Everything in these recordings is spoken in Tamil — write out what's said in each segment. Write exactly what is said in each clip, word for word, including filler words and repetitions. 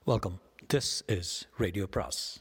Welcome. This is Radio Pras.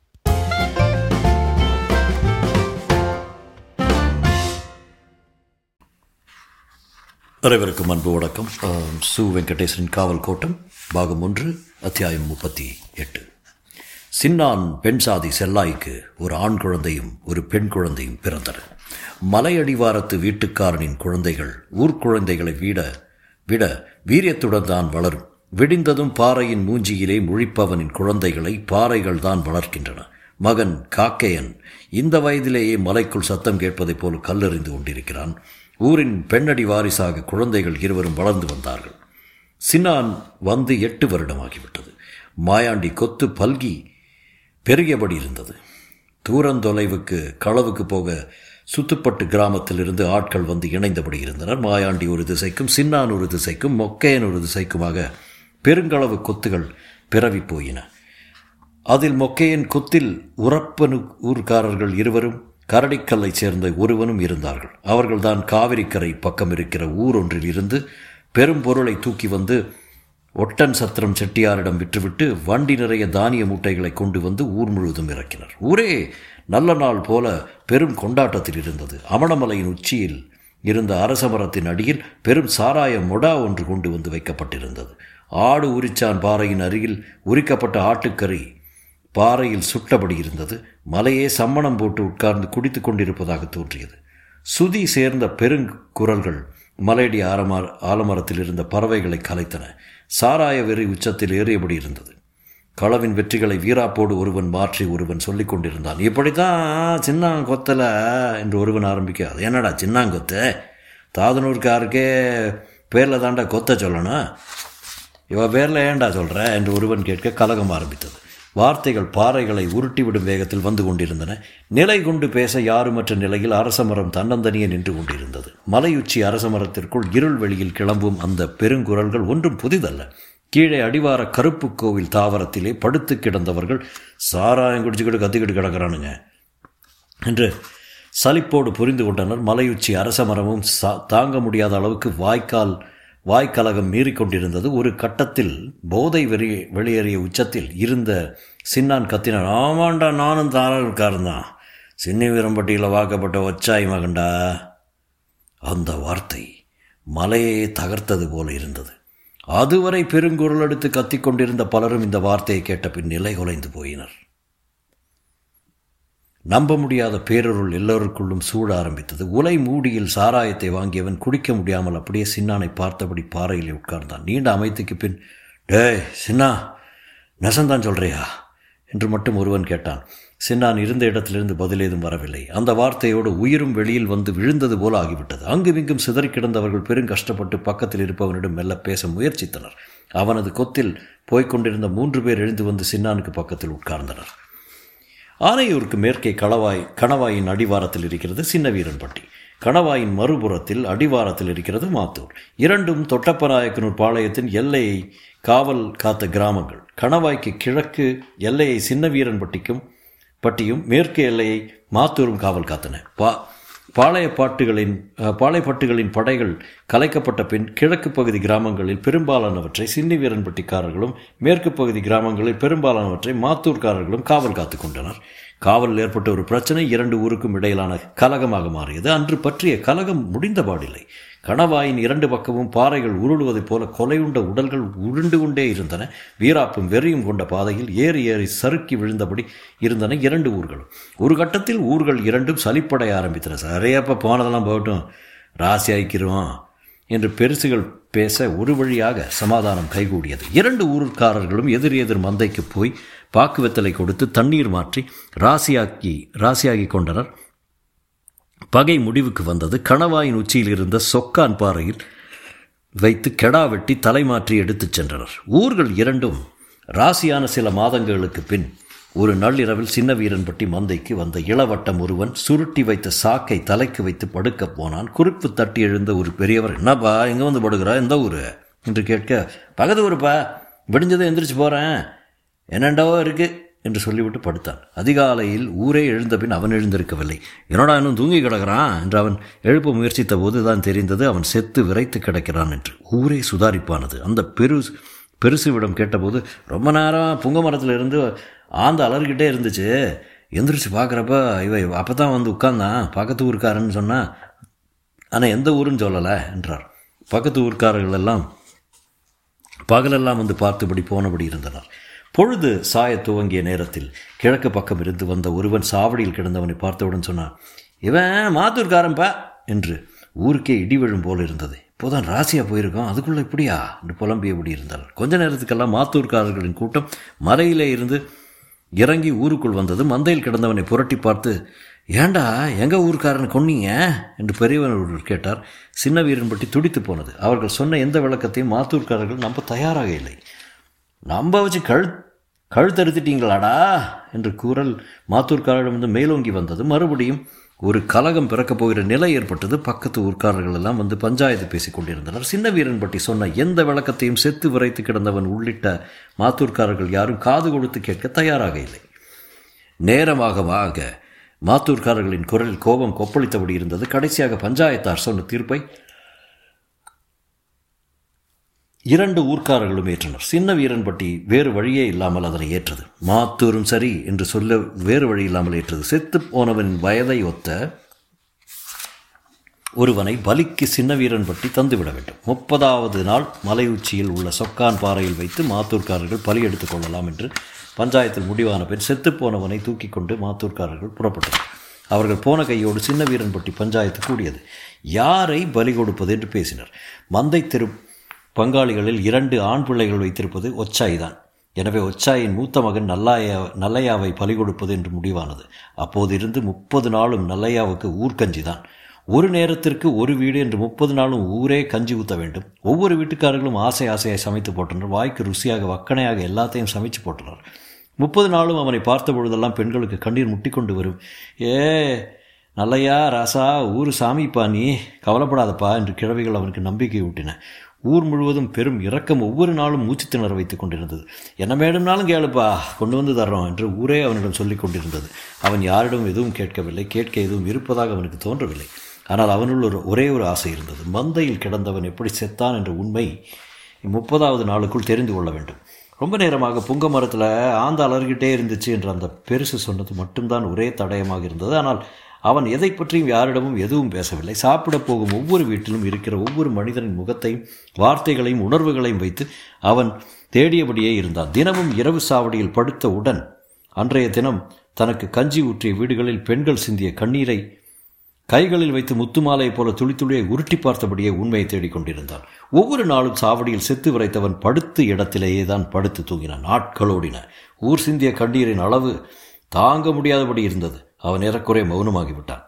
அனைவருக்கும் அன்பு வணக்கம். சு வெங்கடேசனின் காவல் கோட்டம் பாகம் ஒன்று, அத்தியாயம் முப்பத்தி எட்டு. சின்னான் பெண் சாதி செல்லாய்க்கு ஒரு ஆண் குழந்தையும் ஒரு பெண் குழந்தையும் பிறந்தன. மலையடிவாரத்து வீட்டுக்காரனின் குழந்தைகள் ஊர்க்குழந்தைகளை விட விட வீரியத்துடன் தான் வளரும். விடிந்ததும் பாறையின் மூஞ்சியிலே முழிப்பவனின் குழந்தைகளை பாறைகள் தான் வளர்க்கின்றன. மகன் காக்கையன் இந்த வயதிலேயே மலைக்குள் சத்தம் கேட்பதைப் போல கல்லெறிந்து கொண்டிருக்கிறான். ஊரின் பெண்ணடி வாரிசாக குழந்தைகள் இருவரும் வளர்ந்து வந்தார்கள். சின்னான் வந்து எட்டு வருடமாகிவிட்டது. மாயாண்டி கொத்து பல்கி பெருகியபடி இருந்தது. தூரந்தொலைவுக்கு களவுக்கு போக சுத்துப்பட்டு கிராமத்தில் இருந்து ஆட்கள் வந்து இணைந்தபடி இருந்தனர். மாயாண்டி ஒரு திசைக்கும் சின்னான் ஒரு திசைக்கும் மொக்கையன் ஒரு திசைக்குமாக பெருங்களவு கொத்துகள் பிறவி போயின. அதில் மொக்கையன் கொத்தில் உரப்பனு ஊர்க்காரர்கள் இருவரும் கரடிக்கல்லைச் சேர்ந்த ஒருவனும் இருந்தார்கள். அவர்கள்தான் காவிரிக்கரை பக்கம் இருக்கிற ஊர் ஒன்றில் இருந்து பெரும் பொருளை தூக்கி வந்து ஒட்டன் சத்திரம் செட்டியாரிடம் விற்றுவிட்டு வண்டி நிறைய தானிய மூட்டைகளை கொண்டு வந்து ஊர் முழுவதும் இறக்கினர். ஊரே நல்ல நாள் போல பெரும் கொண்டாட்டத்தில் இருந்தது. அமணமலையின் உச்சியில் இருந்த அரசமரத்தின் அடியில் பெரும் சாராய மொடா ஒன்று கொண்டு வந்து வைக்கப்பட்டிருந்தது. ஆடு உரிச்சான் பாறையின் அருகில் உரிக்கப்பட்ட ஆட்டுக்கறி பாறையில் சுட்டபடி இருந்தது. மலையே சம்மணம் போட்டு உட்கார்ந்து குடித்து கொண்டிருப்பதாக தோன்றியது. சுதி சேர்ந்த பெருங்குரல்கள் மலையடி ஆரமர ஆலமரத்தில் இருந்த பறவைகளை கலைத்தன. சாராய வெறி உச்சத்தில் ஏறியபடி இருந்தது. களவின் வெற்றிகளை வீராப்போடு ஒருவன் மாற்றி ஒருவன் சொல்லிக் கொண்டிருந்தான். இப்படித்தான் சின்னாங்கொத்தல என்று ஒருவன் ஆரம்பிக்க, அது என்னடா சின்னாங்கொத்த, தாதனூர்காருக்கே பேரில் தாண்டா கொத்த சொல்லணும், இவ பேரில் ஏண்டா சொல்கிற என்று ஒருவன் கேட்க கலகம் ஆரம்பித்தது. வார்த்தைகள் பாறைகளை உருட்டிவிடும் வேகத்தில் வந்து கொண்டிருந்தன. நிலை கொண்டு பேச யாருமற்ற நிலையில் அரசமரம் தன்னந்தனியே நின்று கொண்டிருந்தது. மலையுச்சி அரசமரத்திற்குள் இருள் வெளியில் கிளம்பும் அந்த பெருங்குரல்கள் ஒன்றும் புதிதல்ல. கீழே அடிவார கருப்பு கோவில் தாவரத்திலே படுத்து கிடந்தவர்கள் சாராயம் குடிச்சுக்கிட்டு கத்திக்கிட்டு கிடக்கிறானுங்க என்று சலிப்போடு புரிந்து கொண்டனர். மலையுச்சி அரசமரமும் சா தாங்க முடியாத அளவுக்கு வாய்க்கால் வாய்க்கலகம் மீறிக்கொண்டிருந்தது. ஒரு கட்டத்தில் போதை வெறி வெளியேறிய உச்சத்தில் இருந்த சின்னான் கத்தினார். ஆமாண்டா, நானும் தாரக்காரன்தான், சின்ன வீரம்பட்டியில் வாக்கப்பட்ட ஒச்சாய் மகண்டா. அந்த வார்த்தை மலையே தகர்த்தது போல இருந்தது. அதுவரை பெருங்குரல் எடுத்து கத்திக்கொண்டிருந்த பலரும் இந்த வார்த்தையை கேட்ட பின் நிலை குலைந்து போயினர். நம்ப முடியாத பேரருள் எல்லோருக்குள்ளும் சூழ ஆரம்பித்தது. உலை மூடியில் சாராயத்தை வாங்கியவன் குடிக்க முடியாமல் அப்படியே சின்னானை பார்த்தபடி பாறையில் உட்கார்ந்தான். நீண்ட அமைத்துக்கு பின், டே சின்னா, நெசந்தான் சொல்கிறியா என்று மட்டும் ஒருவன் கேட்டான். சின்னான் இருந்த இடத்திலிருந்து பதில் ஏதும் வரவில்லை. அந்த வார்த்தையோடு உயிரும் வெளியில் வந்து விழுந்தது போல ஆகிவிட்டது. அங்குமிங்கும் சிதறி கிடந்தவர்கள் பெரும் கஷ்டப்பட்டு பக்கத்தில் இருப்பவனிடம் மெல்ல பேச முயற்சித்தனர். அவனது கொத்தில் போய்கொண்டிருந்த மூன்று பேர் எழுந்து வந்து சின்னானுக்கு பக்கத்தில் உட்கார்ந்தனர். ஆனையூருக்கு மேற்கே களவாய் கணவாயின் அடிவாரத்தில் இருக்கிறது சின்ன வீரன்பட்டி. கணவாயின் மறுபுறத்தில் அடிவாரத்தில் இருக்கிறது மாத்தூர். இரண்டும் தொட்டப்பநாயக்கனூர் பாளையத்தின் எல்லையை காவல் காத்த கிராமங்கள். கணவாய்க்கு கிழக்கு எல்லையை சின்ன வீரன்பட்டிக்கும் பட்டியும் மேற்கு எல்லையை மாத்தூரும் காவல் காத்தன. பா பாளையப்பாட்டுகளின் பாளையப்பட்டுகளின் படைகள் கலைக்கப்பட்ட பின் கிழக்கு பகுதி கிராமங்களில் பெரும்பாலானவற்றை சின்னி வீரன்பட்டிக்காரர்களும் மேற்கு பகுதி கிராமங்களில் பெரும்பாலானவற்றை மாத்தூர்காரர்களும் காவல் காத்து கொண்டனர். காவலில் ஏற்பட்ட ஒரு பிரச்சனை இரண்டு ஊருக்கும் இடையிலான கலகமாக மாறியது. அன்று பற்றிய கலகம் முடிந்தபாடில்லை. கணவாயின் இரண்டு பக்கமும் பாறைகள் உருளுவதைப் போல கொலையுண்ட உடல்கள் உருண்டு கொண்டே இருந்தன. வீராப்பும் வெறியும் கொண்ட பாதையில் ஏறி ஏறி சறுக்கி விழுந்தபடி இருந்தன இரண்டு ஊர்களும். ஒரு கட்டத்தில் ஊர்கள் இரண்டும் சலிப்படைய ஆரம்பித்தன. சரியாப்ப போனதெல்லாம் போகட்டும், ராசி ஆய்க்கிறோம் என்று பெருசுகள் பேச ஒரு வழியாக சமாதானம் கைகூடியது. இரண்டு ஊர்க்காரர்களும் எதிர் எதிர் மந்தைக்கு போய் பாக்கு வெத்தலை கொடுத்து தண்ணீர் மாற்றி ராசியாக்கி ராசியாகி கொண்டனர். பகை முடிவுக்கு வந்தது. கணவாயின் உச்சியில் இருந்த சொக்கான் பாறையில் வைத்து கெடா வெட்டி தலைமாற்றி எடுத்துச் சென்றனர். ஊர்கள் இரண்டும் ராசியான சில மாதங்களுக்கு பின் ஒரு நள்ளிரவில் சின்ன வீரன்பட்டி மந்தைக்கு வந்த இளவட்டம் ஒருவன் சுருட்டி வைத்த சாக்கை தலைக்கு வைத்து படுக்கப் போனான். குறுப்பு தட்டி எழுந்த ஒரு பெரியவர், என்னப்பா எங்கே வந்து படுக்கிறா, எந்த ஊர் என்று கேட்க, பக்கத்து ஊருப்பா, விடிஞ்சதை எந்திரிச்சு போகிறேன், என்னண்டாவோ இருக்குது என்று சொல்லிவிட்டு படுத்தான். அதிகாலையில் ஊரே எழுந்த பின் அவன் எழுந்திருக்கவில்லை. என்னடா இன்னும் தூங்கி கிடக்கிறான் என்று அவன் எழுப்ப முயற்சித்த போது தான் தெரிந்தது அவன் செத்து விரைத்து கிடக்கிறான் என்று. ஊரே சுதாரிப்பானது. அந்த பெரு பெருசுவிடம் கேட்டபோது, ரொம்ப நேரம் புங்க மரத்தில் இருந்து ஆந்த அலறிக்கிட்டே இருந்துச்சு. எந்திரிச்சு பார்க்குறப்ப இவ அப்போ தான் வந்து உட்கார்ந்தான். பக்கத்து ஊருக்காரன்னு சொன்னால், ஆனால் எந்த ஊருன்னு சொல்லலை என்றார். பக்கத்து ஊர்க்காரர்கள் எல்லாம் பகலெல்லாம் வந்து பார்த்தபடி போனபடி இருந்தனர். பொழுது சாய துவங்கிய நேரத்தில் கிழக்கு பக்கம் இருந்து வந்த ஒருவன் சாவடியில் கிடந்தவனை பார்த்தவுடன் சொன்னான், இவன் மாத்தூர்காரன்பா என்று. ஊருக்கே இடி விழும் போல் இருந்தது. இப்போதான் ராசியாக போயிருக்கோம், அதுக்குள்ளே இப்படியா என்று புலம்பியபடி இருந்தார். கொஞ்ச நேரத்துக்கெல்லாம் மாத்தூர்காரர்களின் கூட்டம் மலையிலே இருந்து இறங்கி ஊருக்குள் வந்தது. மந்தையில் கிடந்தவனை புரட்டி பார்த்து, ஏண்டா எங்கள் ஊருக்காரன் கொன்னீங்க என்று பெரியவன் ஒருவர் கேட்டார். சின்ன வீரன் பற்றி துடித்து போனது. அவர்கள் சொன்ன எந்த விளக்கத்தையும் மாத்தூர்காரர்கள் நம்ப தயாராக இல்லை. நம்ப வச்சு கழு கழுத்தறுத்திட்டீங்களாடா என்று குரல் மாத்தூர்காரரிடமிருந்து மேலோங்கி வந்தது. மறுபடியும் ஒரு கலகம் பிறக்கப் போகிற நிலை ஏற்பட்டது. பக்கத்து ஊர்க்காரர்கள் எல்லாம் வந்து பஞ்சாயத்து பேசிக் கொண்டிருந்தனர். சின்ன வீரன் பற்றி சொன்ன எந்த விளக்கத்தையும் செத்து விரைத்து கிடந்தவன் உள்ளிட்ட மாத்தூர்காரர்கள் யாரும் காது கொடுத்து கேட்க தயாராக இல்லை. நேரமாக வாக மாத்தூர்காரர்களின் குரலில் கோபம் கொப்பளித்தபடி இருந்தது. கடைசியாக பஞ்சாயத்தார் சொன்ன தீர்ப்பை இரண்டு ஊர்க்காரர்களும் ஏற்றனர். சின்ன வீரன் பட்டி வேறு வழியே இல்லாமல் அதனை ஏற்றது. மாத்தூரும் சரி என்று சொல்ல வேறு வழி இல்லாமல் ஏற்றது. செத்து போனவனின் வயதை ஒத்த ஒருவனை பலிக்கு சின்ன வீரன் பட்டி தந்துவிட வேண்டும். முப்பதாவது நாள் மலை உச்சியில் உள்ள சொக்கான் பாறையில் வைத்து மாத்தூர்காரர்கள் பலி எடுத்துக் கொள்ளலாம் என்று பஞ்சாயத்தில் முடிவான பின் செத்துப்போனவனை தூக்கி கொண்டு மாத்தூர்காரர்கள் புறப்பட்டனர். அவர்கள் போன கையோடு சின்ன வீரன் பட்டி பஞ்சாயத்து கூடியது. யாரை பலி கொடுப்பது என்று பேசினர். மந்தை தெரு பங்காளிகளில் இரண்டு ஆண் பிள்ளைகள் வைத்திருப்பது ஒச்சாய் தான். எனவே ஒச்சாயின் மூத்த மகன் நல்லையா நல்லையாவை பலி கொடுப்பது என்று முடிவானது. அப்போது இருந்து முப்பது நாளும் நல்லையாவுக்கு ஊர்கஞ்சி தான். ஒரு நேரத்திற்கு ஒரு வீடு என்று முப்பது நாளும் ஊரே கஞ்சி ஊற்ற வேண்டும். ஒவ்வொரு வீட்டுக்காரர்களும் ஆசை ஆசையாக சமைத்து போட்டனர். வாய்க்கு ருசியாக வக்கனையாக எல்லாத்தையும் சமைச்சு போட்டனர். முப்பது நாளும் அவனை பார்த்த பொழுதெல்லாம் பெண்களுக்கு கண்ணீர் முட்டி கொண்டு வரும். ஏ நல்லையா ராசா, ஊர் சாமிப்பா, நீ கவலைப்படாதப்பா என்று கிழவிகள் அவனுக்கு நம்பிக்கை ஊட்டின. ஊர் முழுவதும் பெரும் இரக்கம் ஒவ்வொரு நாளும் மூச்சு திணற வைத்துக் கொண்டிருந்தது. என்ன மேடும்னாலும் கேளுப்பா, கொண்டு வந்து தர்றோம் என்று ஊரே அவனிடம் சொல்லிக் கொண்டிருந்தது. அவன் யாரிடம் எதுவும் கேட்கவில்லை, கேட்க எதுவும் இருப்பதாக அவனுக்கு தோன்றவில்லை. ஆனால் அவனுள் ஒரு ஒரே ஒரு ஆசை இருந்தது. மந்தையில் கிடந்தவன் எப்படி செத்தான் என்ற உண்மை முப்பதாவது நாளுக்குள் தெரிந்து கொள்ள வேண்டும். ரொம்ப நேரமாக புங்க மரத்தில் ஆந்த அலர்கிட்டே இருந்துச்சு என்று அந்த பெருசு சொன்னது மட்டும்தான் ஒரே தடயமாக இருந்தது. ஆனால் அவன் எதை பற்றியும் யாரிடமும் எதுவும் பேசவில்லை. சாப்பிட போகும் ஒவ்வொரு வீட்டிலும் இருக்கிற ஒவ்வொரு மனிதனின் முகத்தையும் வார்த்தைகளையும் உணர்வுகளையும் வைத்து அவன் தேடியபடியே இருந்தான். தினமும் இரவு சாவடியில் படுத்த உடன் அன்றைய தினம் தனக்கு கஞ்சி ஊற்றிய வீடுகளில் பெண்கள் சிந்திய கண்ணீரை கைகளில் வைத்து முத்துமாலையைப் போல துளி துளியை உருட்டி பார்த்தபடியே உண்மையை தேடிக்கொண்டிருந்தான். ஒவ்வொரு நாளும் சாவடியில் செத்து விரைத்தவன் படுத்த இடத்திலேயே தான் படுத்து தூங்கினான். நாட்களோடின. ஊர் சிந்திய கண்ணீரின் அளவு தாங்க முடியாதபடி இருந்தது. அவன் ஏறக்குறைய மௌனமாகிவிட்டான்.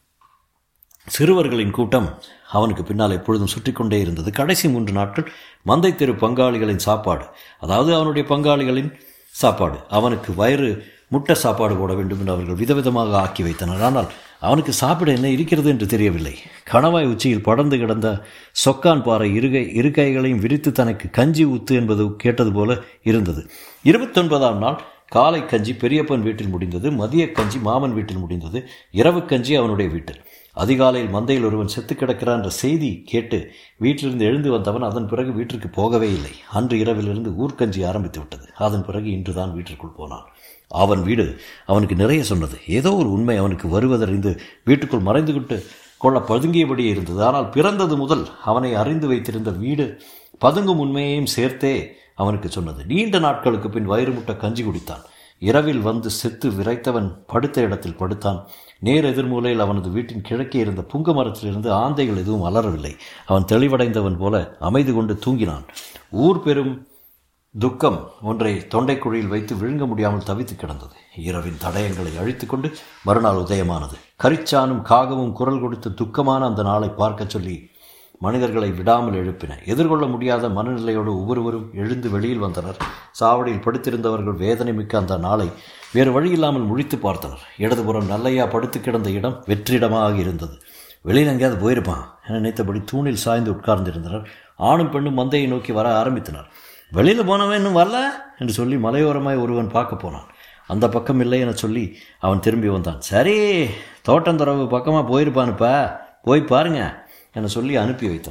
சிறுவர்களின் கூட்டம் அவனுக்கு பின்னால் எப்பொழுதும் சுற்றி கொண்டே இருந்தது. கடைசி மூன்று நாட்கள் மந்தை தெரு பங்காளிகளின் சாப்பாடு, அதாவது அவனுடைய பங்காளிகளின் சாப்பாடு. அவனுக்கு வயிறு முட்டை சாப்பாடு போட வேண்டும் என்று அவர்கள் விதவிதமாக ஆக்கி வைத்தனர். ஆனால் அவனுக்கு சாப்பிட என்ன இருக்கிறது என்று தெரியவில்லை. கணவாய் உச்சியில் படர்ந்து கிடந்த சொக்கான் பாறை இருகை இரு கைகளையும் விரித்து தனக்கு கஞ்சி ஊத்து என்பது கேட்டது போல இருந்தது. இருபத்தொன்பதாம் நாள் காலை கஞ்சி பெரியப்பன் வீட்டில் முடிந்தது. மதிய கஞ்சி மாமன் வீட்டில் முடிந்தது. இரவு கஞ்சி அவனுடைய வீட்டில். அதிகாலையில் மந்தையில் ஒருவன் செத்து கிடக்கிறான் என்ற செய்தி கேட்டு வீட்டிலிருந்து எழுந்து வந்தவன் அதன் பிறகு வீட்டிற்கு போகவே இல்லை. அன்று இரவிலிருந்து ஊர்கஞ்சி ஆரம்பித்து விட்டது. அதன் பிறகு இன்றுதான் வீட்டிற்குள் போனான். அவன் வீடு அவனுக்கு நிறைய சொன்னது. ஏதோ ஒரு உண்மை அவனுக்கு வருவதறிந்து வீட்டுக்குள் மறைந்து கொண்டு கொள்ள பதுங்கியபடியே இருந்தது. ஆனால் பிறந்தது முதல் அவனை அறிந்து வைத்திருந்த வீடு பதுங்கும் உண்மையையும் சேர்த்தே அவனுக்கு சொன்னது. நீண்ட நாட்களுக்கு பின் வயிறு முட்டை கஞ்சி குடித்தான். இரவில் வந்து செத்து விரைத்தவன் படுத்த இடத்தில் படுத்தான். நேர் எதிர்மூலையில் அவனது வீட்டின் கிழக்கே இருந்த புங்க மரத்திலிருந்து ஆந்தைகள் எதுவும் அலறவில்லை. அவன் தெளிவடைந்தவன் போல அமைதி கொண்டு தூங்கினான். ஊர் பெரும் துக்கம் ஒன்றை தொண்டைக்குழியில் வைத்து விழுங்க முடியாமல் தவித்து கிடந்தது. இரவின் தடயங்களை அழித்து கொண்டு மறுநாள் உதயமானது. கரிச்சானும் காகமும் குரல் கொடுத்து துக்கமான அந்த நாளை பார்க்க சொல்லி மனிதர்களை விடாமல் எழுப்பின. எதிர்கொள்ள முடியாத மனநிலையோடு ஒவ்வொருவரும் எழுந்து வெளியில் வந்தனர். சாவடியில் படுத்திருந்தவர்கள் வேதனை மிக்க அந்த நாளை வேறு வழியில்லாமல் முழித்து பார்த்தனர். இடதுபுறம் நல்லையா படுத்து கிடந்த இடம் வெற்றிடமாக இருந்தது. வெளியில் எங்கேயாவது போயிருப்பான் என நினைத்தபடி தூணில் சாய்ந்து உட்கார்ந்திருந்தனர். ஆணும் பெண்ணும் மந்தையை நோக்கி வர ஆரம்பித்தனர். வெளியில் போனவன் இன்னும் வரல என்று சொல்லி மலையோரமாய் ஒருவன் பார்க்க போனான். அந்த பக்கம் இல்லை என சொல்லி அவன் திரும்பி வந்தான். சரி, தோட்டந்தரவு பக்கமாக போயிருப்பானுப்பா, போய் பாருங்க என சொல்லி அனுப்பி வைத்தனர்.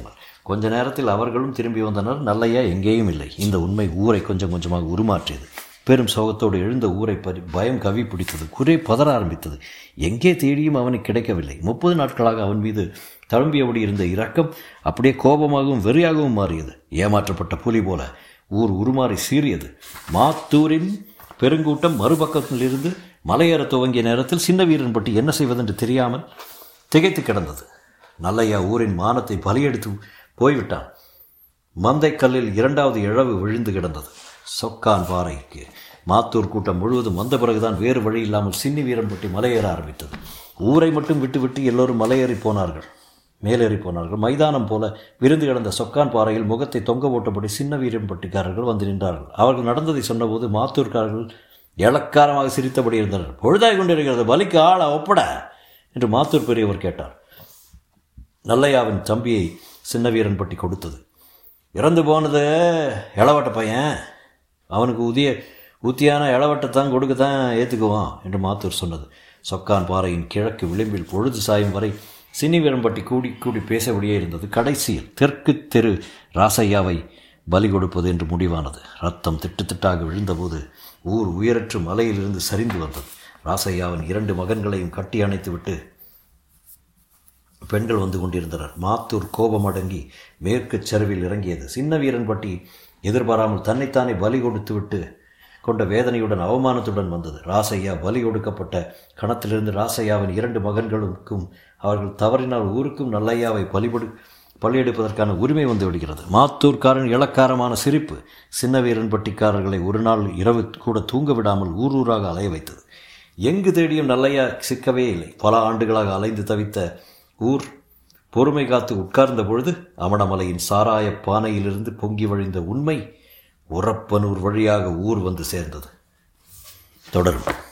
கொஞ்ச நேரத்தில் அவர்களும் திரும்பி வந்தனர். நல்லையா எங்கேயும் இல்லை. இந்த உண்மை ஊரை கொஞ்சம் கொஞ்சமாக உருமாற்றியது. பெரும் சோகத்தோடு எழுந்த ஊரை பறி பயம் கவி பிடித்தது. குறை பதற ஆரம்பித்தது. எங்கே தேடியும் அவனுக்கு கிடைக்கவில்லை. முப்பது நாட்களாக அவன் மீது தழும்பியபடி இருந்த இரக்கம் அப்படியே கோபமாகவும் வெறியாகவும் மாறியது. ஏமாற்றப்பட்ட புலி போல ஊர் உருமாறி சீறியது. மாத்தூரின் பெருங்கூட்டம் மறுபக்கத்திலிருந்து மலையேற துவங்கிய நேரத்தில் சின்ன வீரன் பற்றி என்ன செய்வதென்று தெரியாமல் திகைத்து கிடந்தது. நல்லையா ஊரின் மானத்தை பலியெடுத்து போய்விட்டான். மந்தைக்கல்லில் இரண்டாவது இழவு விழுந்து கிடந்தது. சொக்கான் பாறைக்கு மாத்தூர் கூட்டம் முழுவதும் வந்த பிறகுதான் வேறு வழி இல்லாமல் சின்னி வீரன்பட்டி மலையேற ஆரம்பித்தது. ஊரை மட்டும் விட்டு விட்டு எல்லோரும் மலையேறி போனார்கள், மேலேறி போனார்கள். மைதானம் போல விருந்து கிடந்த சொக்கான் பாறையில் முகத்தை தொங்க போட்டபடி சின்ன வீரன்பட்டிக்காரர்கள் வந்து நின்றார்கள். அவர்கள் நடந்ததை சொன்னபோது மாத்தூர்காரர்கள் இளக்காரமாக சிரித்தபடி இருந்தனர். பொழுதாய் கொண்டிருக்கிறது, பலிக்கு ஆளை ஒப்பட என்று மாத்தூர் பெரியவர் கேட்டார். நல்லையாவின் தம்பியை சின்ன வீரன்பட்டி கொடுத்தது. இறந்து போனது இளவட்ட பையன், அவனுக்கு உதிய ஊத்தியான இளவட்டத்தான் கொடுக்கத்தான் ஏற்றுக்குவான் என்று மாத்தூர் சொன்னது. சொக்கான் பாறையின் கிழக்கு விளிம்பில் பொழுது சாயும் வரை சின்னி வீரன்பட்டி கூடி கூடி பேசபடியே இருந்தது. கடைசியில் தெற்கு தெரு ராசையாவை பலி கொடுப்பது என்று முடிவானது. ரத்தம் திட்டு திட்டாக விழுந்தபோது ஊர் உயரற்று மலையிலிருந்து சரிந்து வந்தது. ராசையாவின் இரண்டு மகன்களையும் கட்டி அணைத்துவிட்டு பெண்கள் வந்து கொண்டிருந்தனர். மாத்தூர் கோபமடங்கி மேற்கு சரிவில் இறங்கியது. சின்ன வீரன்பட்டி எதிர்பாராமல் தன்னைத்தானே பலி கொடுத்து விட்டு கொண்ட வேதனையுடன் அவமானத்துடன் வந்தது. ராசையா பலி கொடுக்கப்பட்ட கணத்திலிருந்து ராசையாவின் இரண்டு மகன்களுக்கும் அவர்கள் தவறினால் ஊருக்கும் நல்லையாவை பலிபடு பலியெடுப்பதற்கான உரிமை வந்து விடுகிறது. மாத்தூர்காரன் இளக்காரமான சிரிப்பு சின்ன வீரன்பட்டிக்காரர்களை ஒரு நாள் இரவு கூட தூங்க விடாமல் ஊர் ஊராக அலைய வைத்தது. எங்கு தேடியும் நல்லையா சிக்கவே இல்லை. பல ஆண்டுகளாக அலைந்து தவித்த ஊர் பொறுமை காத்து உட்கார்ந்த பொழுது அமணமலையின் சாராய பானையிலிருந்து பொங்கி வழிந்த உண்மை உரப்பனூர் வழியாக ஊர் வந்து சேர்ந்தது. தொடரும்.